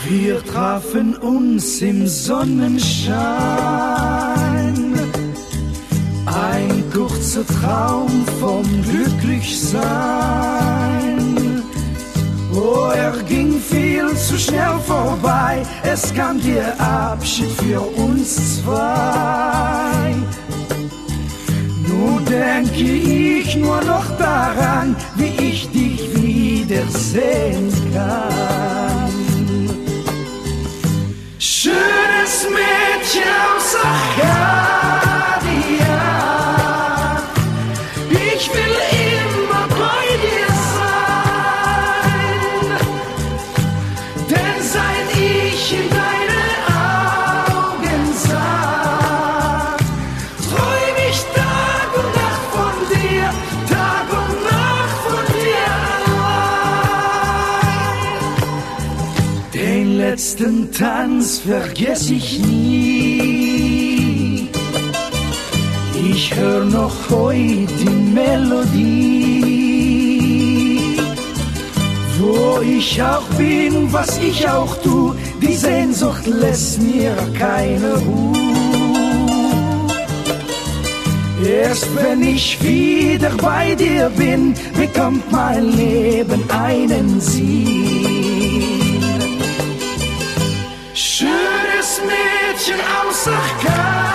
Wir trafen uns im Sonnenschein, ein kurzer Traum vom Glücklichsein. Oh, er ging viel zu schnell vorbei, es kam der Abschied für uns zwei. Nun denke ich nur noch daran, wie ich dich wiedersehen kann. Schönes Mädchen aus Arcadia, ich will immer bei dir sein, denn seit ich in deine Augen sah, träum ich Tag und Nacht von dir, Tag und Nacht von dir allein. Den letzten Tanz vergess ich nie, ich hör noch heute die Melodie. Wo ich auch bin, was ich auch tu, die Sehnsucht lässt mir keine Ruhe. Erst wenn ich wieder bei dir bin, bekommt mein Leben einen Sinn. Schönes Mädchen aus Arcadia,